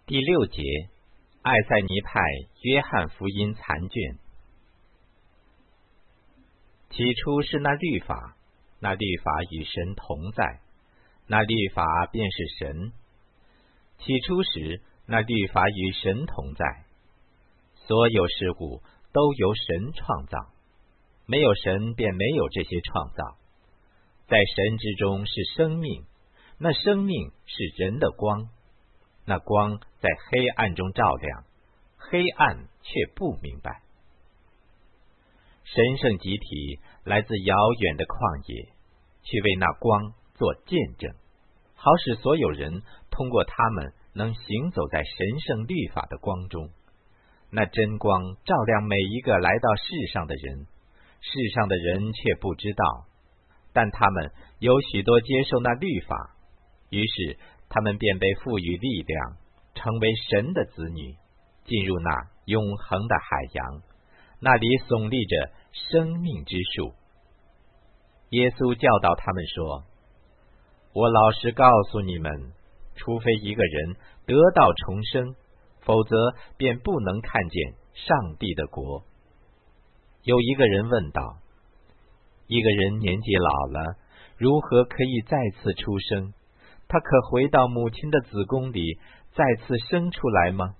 第6节，艾塞尼派约翰福音残卷。起初是那律法，那律法与神同在，那律法便是神。起初时，那律法与神同在，所有事物都由神创造，没有神便没有这些创造。在神之中是生命，那生命是人的光，那光在黑暗中照亮，黑暗却不明白。神圣集体来自遥远的旷野，去为那光做见证，好使所有人通过他们能行走在神圣律法的光中。那真光照亮每一个来到世上的人，世上的人却不知道，但他们有许多接受那律法，于是他们便被赋予力量，成为神的子女，进入那永恒的海洋，那里耸立着生命之树。耶稣教导他们说：我老实告诉你们，除非一个人得到重生，否则便不能看见上帝的国。有一个人问道：一个人年纪老了，如何可以再次出生？他可回到母亲的子宫里再次生出来吗？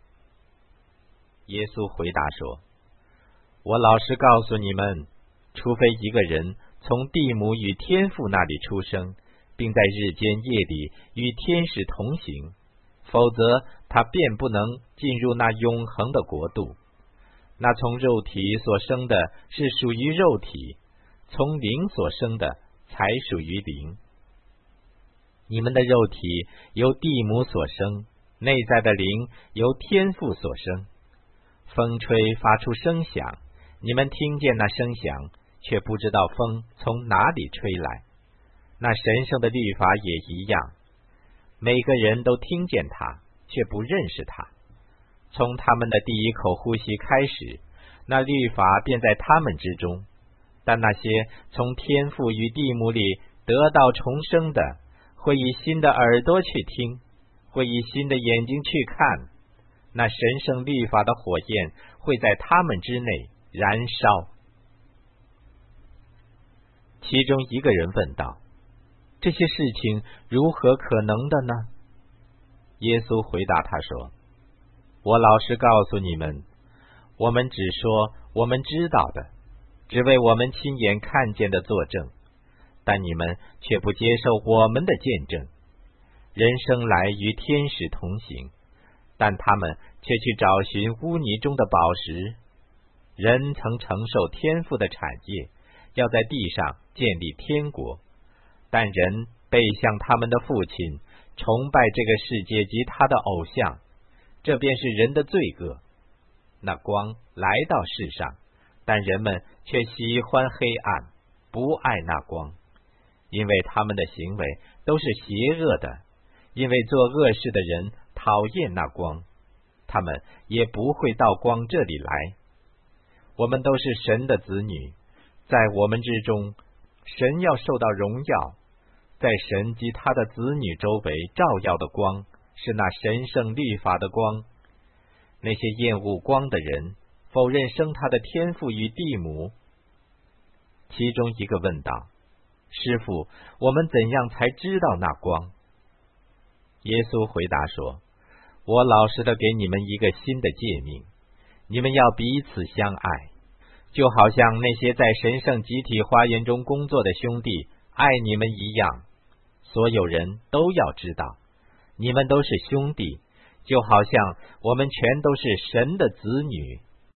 耶稣回答说：我老实告诉你们，除非一个人从地母与天父那里出生，并在日间夜里与天使同行，否则他便不能进入那永恒的国度。那从肉体所生的是属于肉体，从灵所生的才属于灵。你们的肉体由地母所生，内在的灵由天父所生。风吹发出声响，你们听见那声响，却不知道风从哪里吹来。那神圣的律法也一样，每个人都听见它，却不认识它。从他们的第一口呼吸开始，那律法便在他们之中。但那些从天父与地母里得到重生的，会以新的耳朵去听，会以新的眼睛去看。那神圣律法的火焰会在他们之内燃烧。其中一个人问道：这些事情如何可能的呢？耶稣回答他说：我老实告诉你们，我们只说我们知道的，只为我们亲眼看见的作证，但你们却不接受我们的见证。人生来与天使同行，但他们却去找寻污泥中的宝石。人曾承受天父的产业，要在地上建立天国，但人背向他们的父亲，崇拜这个世界及他的偶像，这便是人的罪恶。那光来到世上，但人们却喜欢黑暗，不爱那光，因为他们的行为都是邪恶的，因为做恶事的人讨厌那光，他们也不会到光这里来。我们都是神的子女，在我们之中，神要受到荣耀。在神及他的子女周围照耀的光，是那神圣律法的光。那些厌恶光的人，否认生他的天父与地母。其中一个问道：师父，我们怎样才知道那光？耶稣回答说：我老实的给你们一个新的诫命，你们要彼此相爱，就好像那些在神圣集体花园中工作的兄弟爱你们一样。所有人都要知道，你们都是兄弟，就好像我们全都是神的子女。